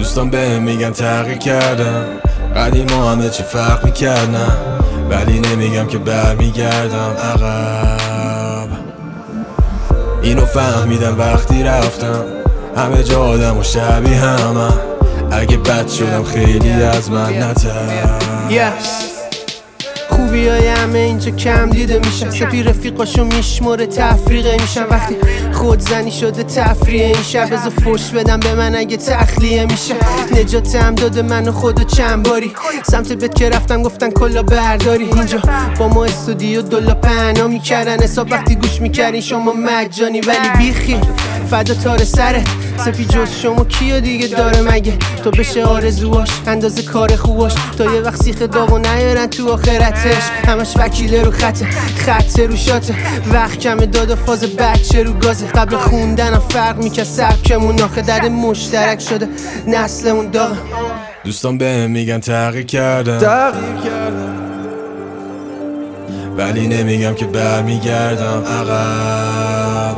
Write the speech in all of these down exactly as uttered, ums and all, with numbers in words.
دوستان بهم میگن تغییر کردم، قدیما همه چی فرق میکردم، ولی نمیگم که برمیگردم عقب. اینو فهمیدم وقتی رفتم، همه جا آدم و شبیه همه، اگه بد شدم خیلی از من نتر. yes. خوبی های همه اینجا کم دیده میشن، سپی رفیقاشو میشموره تفریقه میشن. وقتی خودزنی شده تفریه این شب، بذار فوش بدم به من اگه تخلیه میشه. نجاتم داده منو خودو چند باری، سمت بت که رفتم گفتن کلا برداری. اینجا با ما استودیو دولا پهنا میکردن حساب، وقتی گوش میکردین شما مجانی. ولی بیخی فدا تار سرت، سپی جز شما کیو دیگه داره مگه؟ تو بشه آرزوهاش اندازه کار خوباش، تا یه وقت سیخ داغو نیارن تو آخرتش. همش وکیله رو خطه، خطه رو شاته، وقت کمه داد و فاز بچه رو گازه. قبل خوندنم فرق میکرد سبکمون، آخه درد مشترک شده نسلمون داغه. دوستان بهم میگن تغییر کردم، ولی نمیگم که برمیگردم عقب.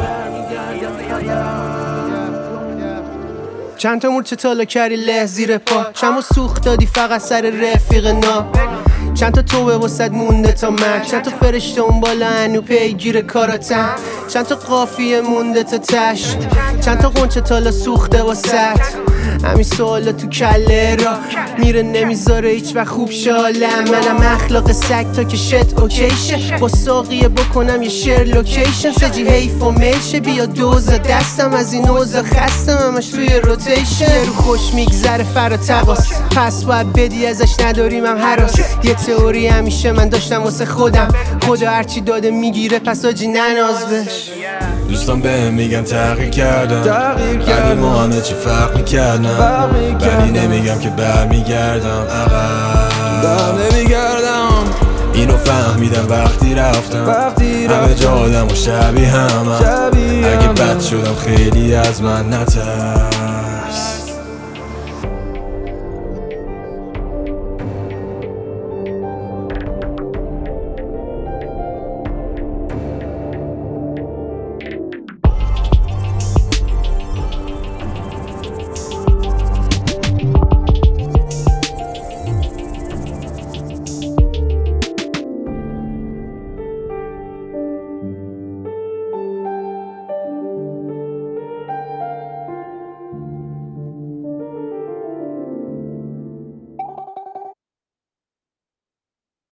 چند تا مورچه تالا کردی له زیر پا، چند ما سوخت دادی فقط سر رفیق نا. چند تا توبه واسد مونده تا مرگ، چند تا فرشته اون بالا هنو پیگیر کاراتن. چند تا قافیه مونده تا تش، چند تا قنچه تالا سوخته واسد. همین سوالا تو کله را میره نمیذاره هیچ وقت خوب شالم. منم اخلاق سگ تا که شت اوکیشه، با ساقیه بکنم یه شیر لوکیشن. سجی حیف و میشه بیا دوزا دستم، از این اوزا خستم همش توی روتیشن. رو خوش میگذره فرا تقاس، پس باید بدی ازش نداریم هم حراس. یه تئوری همیشه من داشتم واسه خودم، خدا هرچی داده میگیره پس آجی نناز بش. دوستان بهم میگن تغییر کردم، قدیما همه چی فرق میکردم، ولی نمیگم که برمیگردم عقب. نمیگردم اینو فهمیدم وقتی رفتم، همه جا آدم و شبیه همه، اگه بد شدم خیلی از من نتر.